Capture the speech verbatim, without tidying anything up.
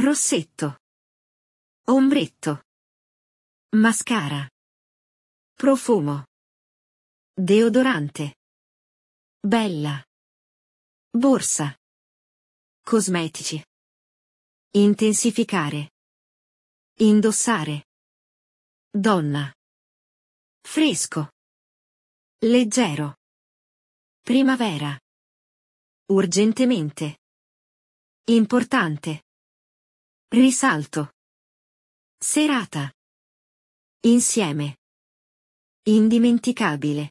Rossetto. Ombretto. Mascara. Profumo. Deodorante. Bella. Borsa. Cosmetici. Intensificare. Indossare. Donna. Fresco. Leggero. Primavera. Urgentemente. Importante. Risalto. Serata. Insieme. Indimenticabile.